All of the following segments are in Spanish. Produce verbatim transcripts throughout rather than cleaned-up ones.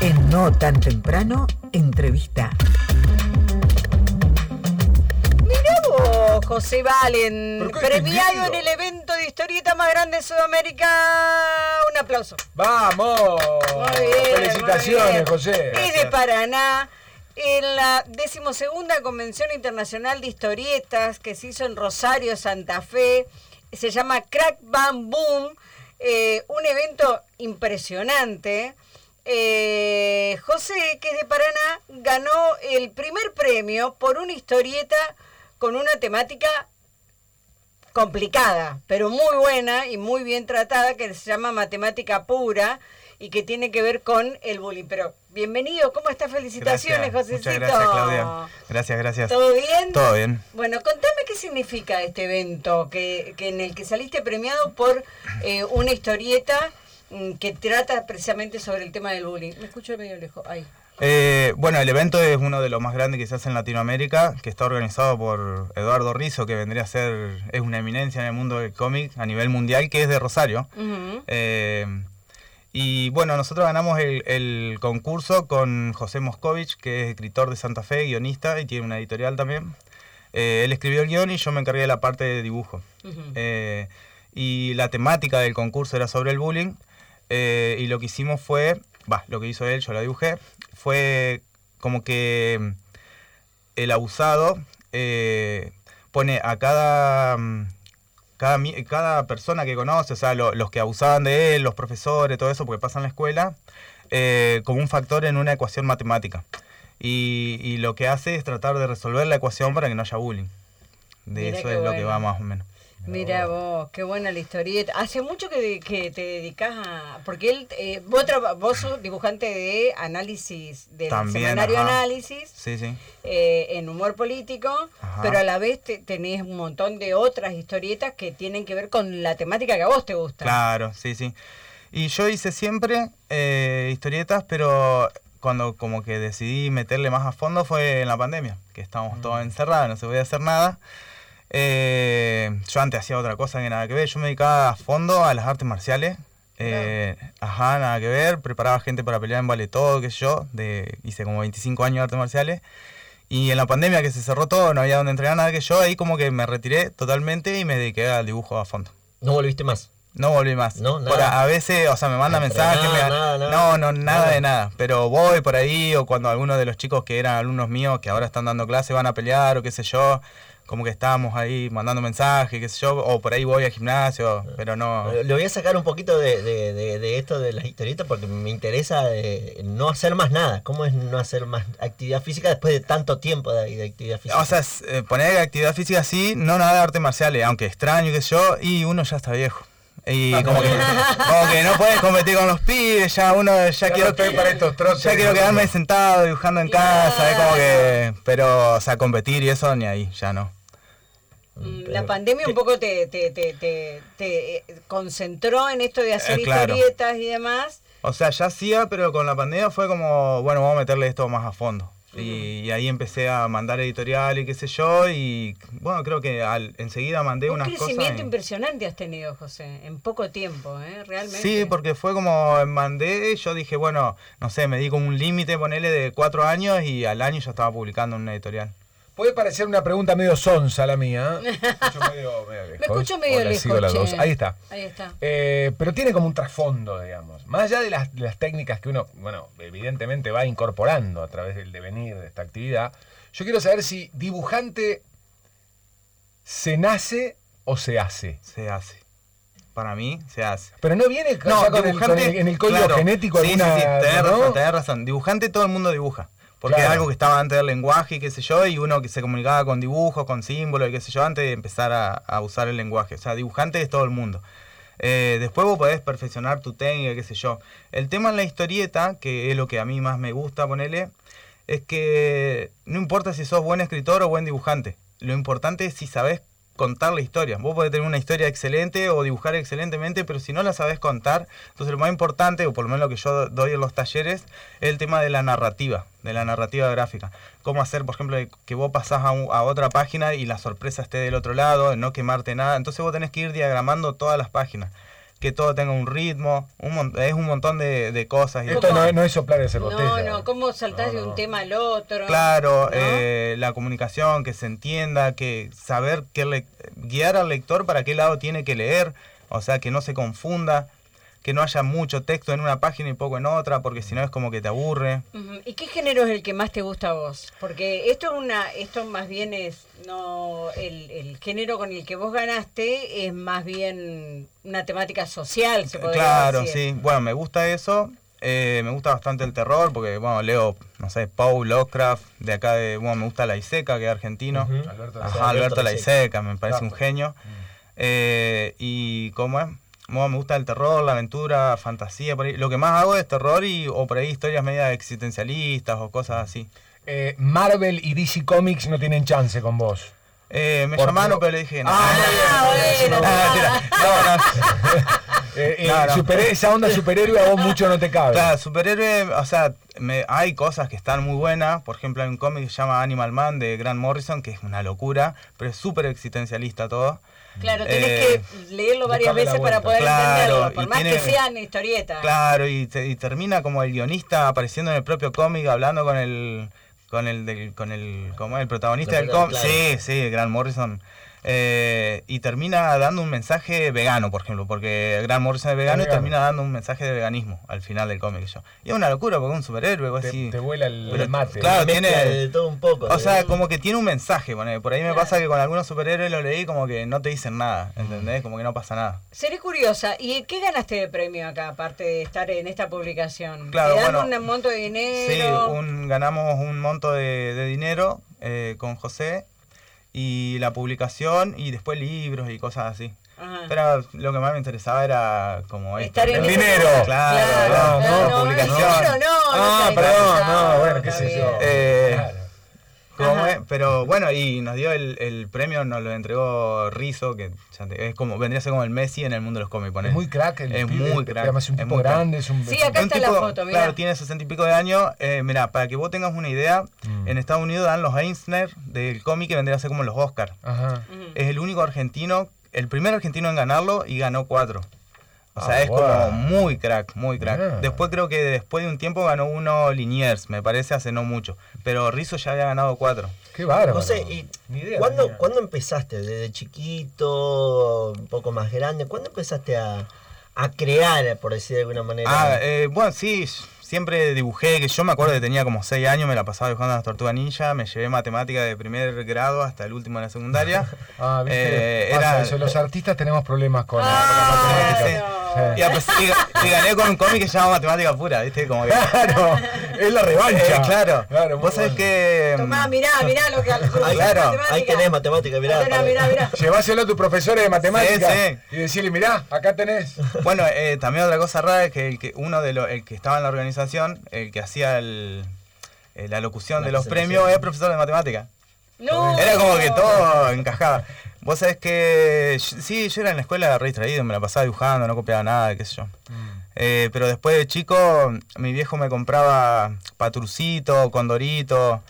En No Tan Temprano, entrevista. Mirá vos, José Valen, premiado en el evento de historieta más grande de Sudamérica. Un aplauso. ¡Vamos! Muy bien, felicitaciones, muy bien. José. Es de Paraná. En la decimosegunda Convención Internacional de Historietas que se hizo en Rosario, Santa Fe, se llama Crack Bam Boom, eh, un evento impresionante. Eh, José, que es de Paraná, ganó el primer premio por una historieta con una temática complicada, pero muy buena y muy bien tratada, que se llama Matemática Pura y que tiene que ver con el bullying. Pero bienvenido, ¿cómo estás? Felicitaciones, gracias. Josecito. Muchas gracias, Claudia. Gracias, gracias. ¿Todo bien? Todo bien. Bueno, contame qué significa este evento que, que en el que saliste premiado por eh, una historieta mm, que trata precisamente sobre el tema del bullying. Me escucho medio lejos. Ahí. Eh, bueno, el evento es uno de los más grandes que se hace en Latinoamérica, que está organizado por Eduardo Rizzo, que vendría a ser, es una eminencia en el mundo del cómic a nivel mundial, que es de Rosario. Uh-huh. eh, y bueno, nosotros ganamos el, el concurso con José Moscovich, que es escritor de Santa Fe, guionista, y tiene una editorial también. Eh, él escribió el guión y yo me encargué de la parte de dibujo. Uh-huh. eh, y la temática del concurso era sobre el bullying, eh, y lo que hicimos fue, bah, lo que hizo él, yo lo dibujé, fue como que el abusado eh, pone a cada, cada, cada persona que conoce, o sea, lo, los que abusaban de él, los profesores, todo eso, porque pasa en la escuela, eh, como un factor en una ecuación matemática. Y, y lo que hace es tratar de resolver la ecuación para que no haya bullying. De Mira eso es bueno. Lo que va más o menos. Mira vos, qué buena la historieta. Hace mucho que, que te dedicas a... Porque él, eh, vos, vos sos dibujante de análisis, del También, semanario ajá. Análisis, sí, sí. Eh, en humor político, ajá. pero a la vez te, tenés un montón de otras historietas que tienen que ver con la temática que a vos te gusta. Claro, sí, sí. Y yo hice siempre eh, historietas, pero cuando como que decidí meterle más a fondo fue en la pandemia, que estábamos mm. todos encerrados, no se podía hacer nada. Eh, yo antes hacía otra cosa que nada que ver, yo me dedicaba a fondo a las artes marciales, eh, claro. ajá, nada que ver, preparaba gente para pelear en vale todo, qué sé yo, de, hice como veinticinco años de artes marciales, y en la pandemia que se cerró todo, no había donde entrenar nada, que yo ahí como que me retiré totalmente y me dediqué al dibujo a fondo. ¿No volviste más? No volví más. No, nada. Por a, a veces, o sea, me manda mensajes. Nada, me, nada, nada. No, no, nada, nada de nada. Pero voy por ahí, o cuando algunos de los chicos que eran alumnos míos, que ahora están dando clase, van a pelear, o qué sé yo, como que estábamos ahí mandando mensajes, qué sé yo, o por ahí voy al gimnasio, pero no... Le voy a sacar un poquito de, de, de, de esto de las historietas porque me interesa de no hacer más nada. ¿Cómo es no hacer más actividad física después de tanto tiempo de, de actividad física? O sea, eh, poner actividad física sí, no nada de artes marciales, aunque extraño, qué sé yo, y uno ya está viejo. Y como que, como que no puedes competir con los pibes, ya uno ya, ya quiero no para estos trotes, ya quiero quedarme sentado dibujando en yeah. casa, es como que, pero o sea, competir y eso ni ahí, ya no. La pandemia un poco te, te, te, te, te concentró en esto de hacer eh, claro. historietas y demás. O sea, ya hacía, pero con la pandemia fue como, bueno, vamos a meterle esto más a fondo. Y, y ahí empecé a mandar editorial y qué sé yo, y bueno, creo que al, enseguida mandé un unas cosas. Un crecimiento y... impresionante has tenido, José, en poco tiempo, ¿eh? Realmente. Sí, porque fue como mandé, yo dije, bueno, no sé, me di como un límite, ponele de cuatro años y al año ya estaba publicando en una editorial. Puede parecer una pregunta medio sonsa la mía. Me escucho medio, medio lejos. Me escucho medio lejos. Ahí está. Ahí está. Eh, pero tiene como un trasfondo, digamos. Más allá de las, de las técnicas que uno, bueno, evidentemente va incorporando a través del devenir de esta actividad, yo quiero saber si dibujante se nace o se hace. Se hace. Para mí, se hace. Pero no viene no, con, el, con el, en el código claro, genético sí, alguna... Sí, sí, tenés, ¿no? razón, tenés razón. Dibujante todo el mundo dibuja. Porque claro. es algo que estaba antes del lenguaje y qué sé yo, y uno que se comunicaba con dibujos, con símbolos y qué sé yo, antes de empezar a, a usar el lenguaje. O sea, dibujante es todo el mundo. Eh, después vos podés perfeccionar tu técnica, qué sé yo. El tema en la historieta, que es lo que a mí más me gusta ponerle, es que no importa si sos buen escritor o buen dibujante. Lo importante es si sabés contar la historia. Vos podés tener una historia excelente o dibujar excelentemente, pero si no la sabés contar, entonces lo más importante, o por lo menos lo que yo doy en los talleres, es el tema de la narrativa, de la narrativa gráfica. Cómo hacer, por ejemplo, que vos pasás a, un, a otra página y la sorpresa esté del otro lado, no quemarte nada. Entonces vos tenés que ir diagramando todas las páginas. que todo tenga un ritmo, un mon- es un montón de, de cosas. Y Esto no, es- no es soplar y hacer No, botella. no, cómo saltás No, de no. un tema al otro. Claro, ¿no? eh, la comunicación, que se entienda, que saber qué le- guiar al lector para qué lado tiene que leer, o sea, que no se confunda, que no haya mucho texto en una página y poco en otra, porque si no es como que te aburre. Ujú. ¿Y qué género es el que más te gusta a vos? Porque esto es una, esto más bien es, no, el, el género con el que vos ganaste es más bien una temática social, se podría Claro, decir. sí. Bueno, me gusta eso. Eh, me gusta bastante el terror porque, bueno, leo, no sé, Poe, Lovecraft, de acá de, bueno, me gusta Laiseca, que es argentino. Ujú. Alberto Ajá, Laiseca. Alberto Laiseca, me parece un Claro. genio. Eh, y, ¿cómo es? Bueno, me gusta el terror, la aventura, fantasía, por ahí. Lo que más hago es terror y, o por ahí historias medias existencialistas o cosas así. Eh, Marvel y D C Comics no tienen chance con vos. Eh, me Por- llamaron, pero le dije, no. Ah, Ah, bueno. Ah, mentira. No, no. Eh, eh, No, no. super- esa onda superhéroe a vos mucho no te cabe. Claro, superhéroe, o sea, me, hay cosas que están muy buenas. Por ejemplo, hay un cómic que se llama Animal Man de Grant Morrison, que es una locura, pero es súper existencialista todo. Claro, tenés Eh, que leerlo varias buscarle la veces para vuelta. poder Claro, entenderlo, por y más tiene- que sean historietas. Claro, y, te- y termina como el guionista apareciendo en el propio cómic, hablando con el con el del, con el ¿cómo es? El protagonista El del cómic. claro. Sí, sí, Grant Morrison. Eh, y termina dando un mensaje vegano, por ejemplo, porque Grant Morrison es vegano Es y vegano. termina dando un mensaje de veganismo al final del cómic. Yo. Y es una locura porque es un superhéroe, vos te, así. te vuela el, Pero- el mate. claro, Mezcla tiene- de todo un poco. O sea, ¿no? como que tiene un mensaje, ponele. Por ahí me Claro. pasa que con algunos superhéroes lo leí como que no te dicen nada, ¿entendés? Como que no pasa nada. Seré curiosa, ¿y qué ganaste de premio acá, aparte de estar en esta publicación? Claro, ¿Te dan bueno, un monto de Sí, dinero? un, ganamos un monto de, de dinero eh, con José y la publicación y después libros y cosas así. Ajá. Pero lo que más me interesaba era como Estar esto, en el ese- dinero. Claro, Claro, la, no, la no, publicación. el dinero no, no Ah, está perdón, interesado, no, bueno, qué está sé bien. yo. Eh, Claro. ¿Cómo Ajá. es? Pero bueno, y nos dio el, el premio, nos lo entregó Rizzo, que ya te- es como, vendría a ser como el Messi en el mundo de los cómics. ponele. Es muy crack. El Es pibe, muy crack, Además es un es tipo muy crack. grande. Es un, Sí, acá Un está la foto, mirá. Claro, tiene sesenta y pico de años. Eh, mira, para que vos tengas una idea, Mm. en Estados Unidos dan los Eisner del cómic que vendría a ser como los Oscar. Ajá. Ujú. Es el único argentino, el primer argentino en ganarlo y ganó cuatro. O sea, Ah, es wow. como muy crack, muy crack. Mirá. Después creo que después de un tiempo ganó uno Liniers, me parece hace no mucho. Pero Rizzo ya había ganado cuatro. Qué bárbaro. No sé, y Ni idea ¿cuándo, tenía. ¿cuándo empezaste? ¿Desde chiquito, un poco más grande? ¿Cuándo empezaste a, a crear, por decir de alguna manera? Ah, eh, bueno, sí, siempre dibujé, que yo me acuerdo que tenía como seis años, me la pasaba dibujando las tortugas ninja, me llevé matemática de primer grado hasta el último de la secundaria. Ah, viste. Eh, Pasa era- eso, los artistas tenemos problemas con, Ah, con la matemática. no. Sí. Y, a pesar- y- y gané con un cómic que se llama Matemática Pura, ¿viste? Como que... Claro, es la revancha. Eh, claro. Claro, muy Vos sabés bueno. que... Tomá, mirá, mirá lo que al Ahí, claro, ahí tenés matemática, mirá. Mirá, para- mirá, mirá. Lleváselo a tus profesores de matemática Sí, sí. y decirle, mirá, acá tenés. Bueno, eh, también otra cosa rara es que, el que uno de los, el que estaba en la organización, el que hacía el, eh, la locución La de los presentación. premios, es profesor de matemática. No. Era como que todo encajaba. Vos sabés que, yo- sí, yo era en la escuela re distraído, me la pasaba dibujando, no copiaba nada, qué sé yo. Eh, pero después de chico, mi viejo me compraba Patrucito, Condorito,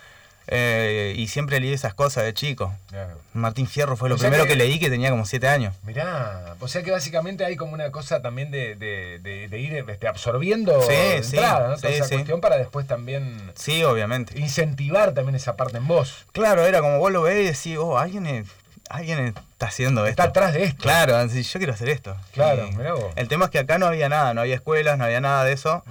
eh, y siempre leí esas cosas de chico. Claro. Martín Fierro fue lo O sea primero que- que leí, que tenía como siete años. Mirá, o sea que básicamente hay como una cosa también de, de, de, de ir este, absorbiendo Sí, de sí, entrada, ¿no? Toda sí, esa sí. cuestión para después también Sí, obviamente. incentivar también esa parte en vos. Claro, era como vos lo ves y decís, oh, alguien, es- alguien está haciendo esto. Está atrás de esto. Claro, así, yo quiero hacer esto. Claro, Y mirá vos. el tema es que acá no había nada, no había escuelas, no había nada de eso.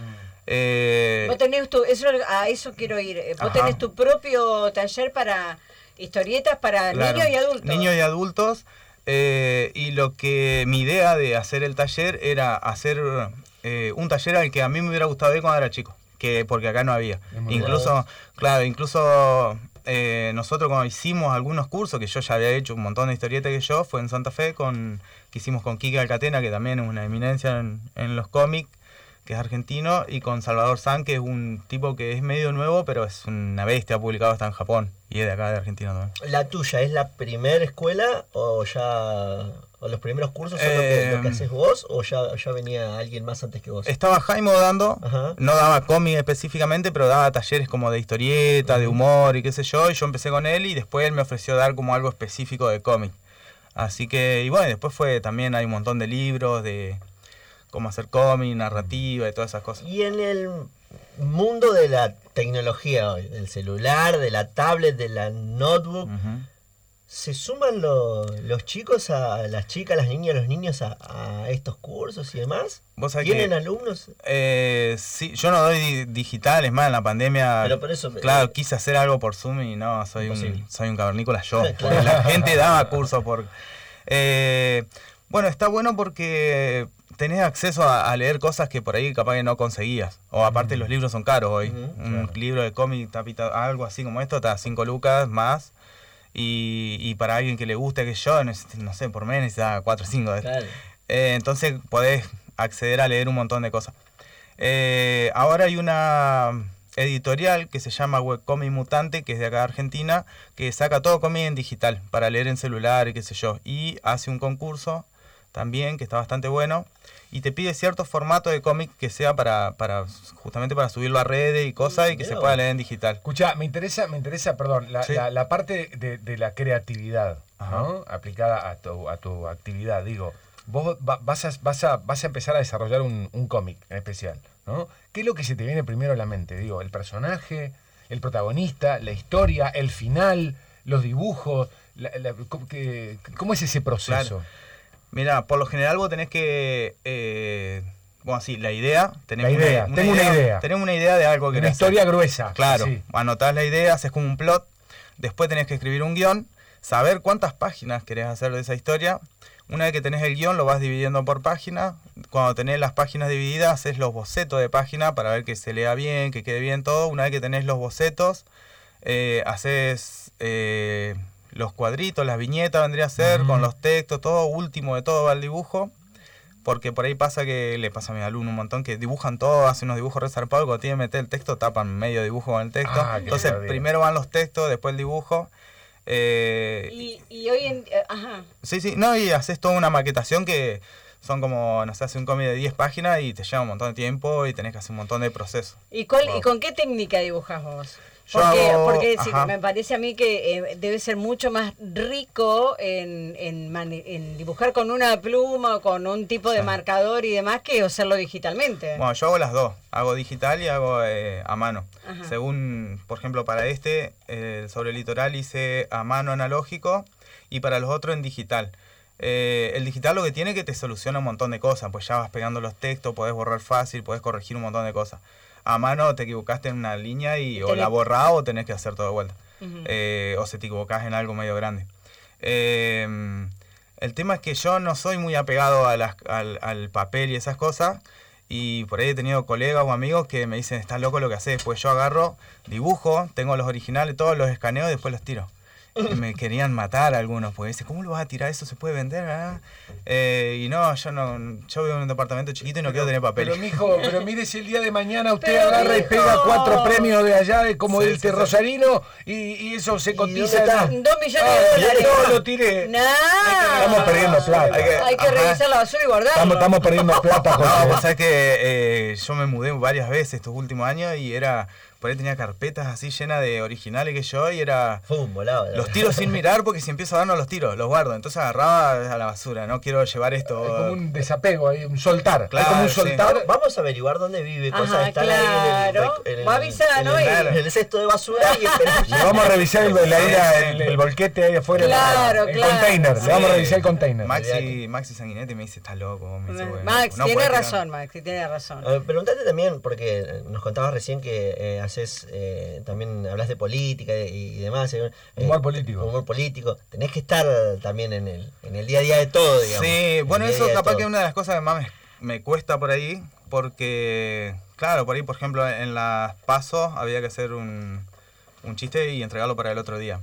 Eh, Vos tenés tu, eso, a eso quiero ir. Eh, Vos Ajá. tenés tu propio taller para historietas para claro, niños y adultos. Niños y adultos. eh, y lo que mi idea de hacer el taller era hacer eh, un taller al que a mí me hubiera gustado ir cuando era chico, que porque acá no había. Es muy Incluso, claro, incluso eh, nosotros cuando hicimos algunos cursos, que yo ya había hecho un montón de historietas que yo, fue en Santa Fe, con que hicimos con Quique Alcatena, que también es una eminencia en, en los cómics, que es argentino, y con Salvador San, que es un tipo que es medio nuevo, pero es una bestia, ha publicado hasta en Japón, y es de acá, de Argentina también. ¿La tuya es la primera escuela o ya o los primeros cursos son lo, que, Eh, lo que haces vos o ya, ya venía alguien más antes que vos? Estaba Jaime dando, Ajá. no daba cómic específicamente, pero daba talleres como de historieta, de humor y qué sé yo, y yo empecé con él y después él me ofreció dar como algo específico de cómic. Así que, y bueno, después fue también, hay un montón de libros, de cómo hacer cómic, narrativa y todas esas cosas. Y en el mundo de la tecnología hoy, del celular, de la tablet, de la notebook, Uh-huh. ¿se suman lo- los chicos, a las chicas, las niñas, los niños a, a estos cursos y demás? ¿Vos sabés ¿Tienen que- alumnos? Eh, sí, yo no doy di- digital, es más, en la pandemia, Pero por eso, claro, eh, quise hacer algo por Zoom y no, soy Imposible. un, soy un cavernícola yo, Claro. porque la gente daba cursos por... Eh, bueno, está bueno porque tenés acceso a, a leer cosas que por ahí capaz que no conseguías, o aparte los libros son caros hoy, Ujú, un claro. libro de cómic, tapita, algo así como esto, está a cinco lucas más, y, y para alguien que le guste que yo, neces- no sé, por menos necesita cuatro o cinco. Claro. Eh, entonces podés acceder a leer un montón de cosas. Eh, ahora hay una editorial que se llama Webcomic Mutante, que es de acá de Argentina, que saca todo cómic en digital para leer en celular y qué sé yo. Y hace un concurso también que está bastante bueno y te pide cierto formato de cómic que sea para, para justamente para subirlo a redes y cosas y que se Mirá pueda vos. leer en digital. Escucha, me interesa, me interesa, perdón, la, Sí. la, la parte de, de la creatividad, Ajá. ¿no? Aplicada a tu, a tu actividad. Digo, vos va- vas, a, vas, a, vas a empezar a desarrollar un, un cómic en especial, ¿no? ¿Qué es lo que se te viene primero a la mente? Digo, el personaje, el protagonista, la historia, el final, los dibujos, la- la- ¿cómo, que- cómo es ese proceso? Claro. Mira, por lo general vos tenés que... Eh, bueno, sí, la idea. Tenés La idea, una, tengo una idea. Tenés una idea de algo que Una querés historia hacer. gruesa. Claro, Sí. anotás la idea, haces como un plot, después tenés que escribir un guión, saber cuántas páginas querés hacer de esa historia. Una vez que tenés el guión, lo vas dividiendo por página. Cuando tenés las páginas divididas, haces los bocetos de página para ver que se lea bien, que quede bien todo. Una vez que tenés los bocetos, eh, haces eh, los cuadritos, las viñetas vendría a ser, Ujú. con los textos, todo último de todo va el dibujo. Porque por ahí pasa que le pasa a mis alumnos un montón que dibujan todo, hacen unos dibujos resarpados, cuando tienen que meter el texto tapan medio dibujo con el texto. Ah, qué Entonces perdida. primero van los textos, después el dibujo. Eh, Y, y hoy en eh, ajá. sí, sí, no, y haces toda una maquetación que son como, no sé, hace un cómic de diez páginas y te lleva un montón de tiempo y tenés que hacer un montón de procesos. ¿Y, cuál, Wow. ¿Y con qué técnica dibujas vos? Yo Porque, hago- porque sí, ajá. me parece a mí que eh, debe ser mucho más rico en, en, mane- en dibujar con una pluma o con un tipo de Sí. marcador y demás que hacerlo digitalmente. Bueno, yo hago las dos, hago digital y hago eh, a mano. Ajá. Según, por ejemplo, para este, eh, sobre el litoral hice a mano analógico y para los otros en digital. Eh, el digital lo que tiene es que te soluciona un montón de cosas, pues ya vas pegando los textos, podés borrar fácil, podés corregir un montón de cosas. A mano te equivocaste en una línea y o Tenés- la borrás o tenés que hacer todo de vuelta. Ujú. Eh, o se te equivocás en algo medio grande. Eh, el tema es que yo no soy muy apegado a las- al, al papel y esas cosas. Y por ahí he tenido colegas o amigos que me dicen, estás loco lo que haces. Pues yo agarro, dibujo, tengo los originales, todos los escaneo y después los tiro. Y me querían matar algunos, porque dicen, ¿cómo lo vas a tirar? ¿Eso se puede vender? ah?". Eh, y no, yo no, yo vivo en un departamento chiquito y no quiero tener papel. Pero mijo, pero mire si el día de mañana usted Pero, agarra y mijo. pega cuatro premios de allá de como Sí, el sí, sí. rosarino y, y eso se cotiza dónde está? en- Dos millones de Ah, dólares. No, lo tiré. No. Estamos perdiendo plata. Hay que- Hay que Ajá. revisar la basura y guardarlo. Estamos, estamos perdiendo plata con No, vos sabés que eh, yo me mudé varias veces estos últimos años y era, por ahí tenía carpetas así llenas de originales que yo y era, Fum, volado. los tiro sin mirar porque si empiezo a dar no los tiro, los guardo. Entonces agarraba a la basura, no quiero llevar esto. Hay como un desapego, hay un soltar. Claro, hay como un sí. soltar. Vamos a averiguar dónde vive. Ajá, Cosas están ahí en el, claro. en el, Va avisando, en el, ¿no? en el cesto de basura y esperamos. Le vamos a revisar el, la ida, el, el volquete ahí afuera. Claro, el claro. container. Le vamos a revisar el container. Maxi, Maxi Sanguinetti me dice, está loco. Me dice, bueno, Max, no tiene podés tirar". razón, Max, tiene razón. Eh, preguntarte también, porque nos contabas recién que eh, haces, eh, también hablas de política y, y demás. eh, Humor político. Humor político. Tenés que estar también en el, en el día a día de todo, digamos. Sí, En bueno, el día a eso día de capaz todo. que es una de las cosas que más me, me cuesta por ahí, porque, claro, por ahí, por ejemplo, en las pasos había que hacer un, un chiste y entregarlo para el otro día.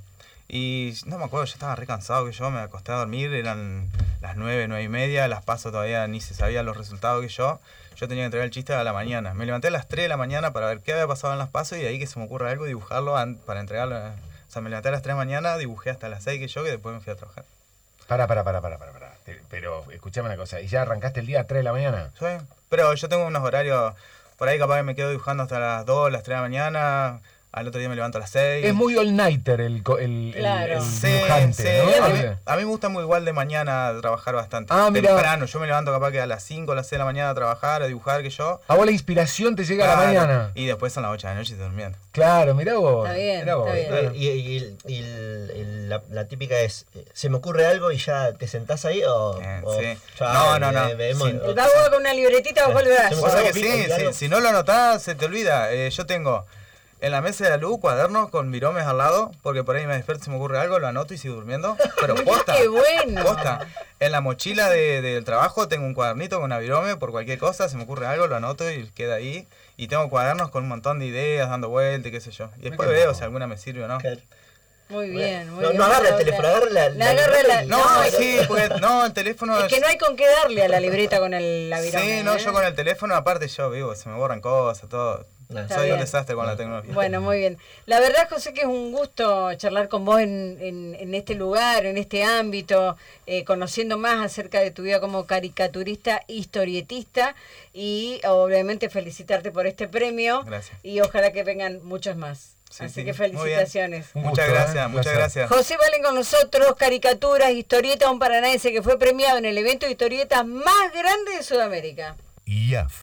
Y no me acuerdo, yo estaba re cansado que yo me acosté a dormir, eran las nueve, nueve y media, las pasos todavía ni se sabían los resultados que yo. Yo tenía que entregar el chiste a la mañana. Me levanté a las tres de la mañana para ver qué había pasado en las pasos y de ahí que se me ocurra algo, dibujarlo an- para entregarlo. O sea, me levanté a las tres de la mañana, dibujé hasta las seis que yo, que después me fui a trabajar. Para, para, para, para, para, para. Te- Pero escuchame una cosa, ¿y ya arrancaste el día a tres de la mañana? Sí, pero yo tengo unos horarios, por ahí capaz que me quedo dibujando hasta las dos, las tres de la mañana, al otro día me levanto a las seis. Es muy all-nighter el, co- el, el- Claro. el Sí, dibujante, sí. ¿no? A, mí, a mí me gusta muy igual de mañana trabajar bastante. Ah, mira. Temprano, yo me levanto capaz que a las cinco o las seis de la mañana a trabajar, a dibujar, que yo. A vos la inspiración te llega a la Claro, mañana. Y después son las ocho de la noche y estoy durmiendo. Claro, mirá vos. Está bien, mirá vos, está bien. claro. Y, y- y- y el- el- la, la típica es, eh, ¿se me ocurre algo y ya te sentás ahí o...? Bien, o sí. ya, No, no, no. eh, vemos- Sí. o- El vago va con una libretita bajo el brazo. Se me Vos sabés ocurre que algo, sí, y algo. si, si no lo anotás, se te olvida. Eh, yo tengo en la mesa de la luz cuadernos con viromes al lado, porque por ahí me despierto, se me ocurre algo, lo anoto y sigo durmiendo. Pero Mirá posta. qué bueno. Posta. En la mochila de- del trabajo tengo un cuadernito con una virome por cualquier cosa, se me ocurre algo, lo anoto y queda ahí. Y tengo cuadernos con un montón de ideas, dando vueltas y qué sé yo. Y después qué veo loco. si alguna me sirve o no. Claro. Muy bien, muy No, bien. no agarra el La- teléfono, agarra la- la la agarra libreta la- y- No, no, sí, pues no, el teléfono Es que no hay con qué darle a la libreta con el la virome, Sí, no, ¿eh? yo con el teléfono, aparte yo vivo, se me borran cosas, todo. No. Está Soy bien. un desastre con la tecnología. Bueno, muy bien. La verdad, José, que es un gusto charlar con vos en, en, en este lugar, en este ámbito, eh, conociendo más acerca de tu vida como caricaturista, historietista y obviamente felicitarte por este premio. Gracias. Y ojalá que vengan muchos más. Sí, Así sí, que muy bien. felicitaciones. Un Muchas gusto, gracias, ¿eh? muchas Placer. gracias. José Valen con nosotros, caricaturas, historieta, un paranaense que fue premiado en el evento de historietas más grande de Sudamérica. I A F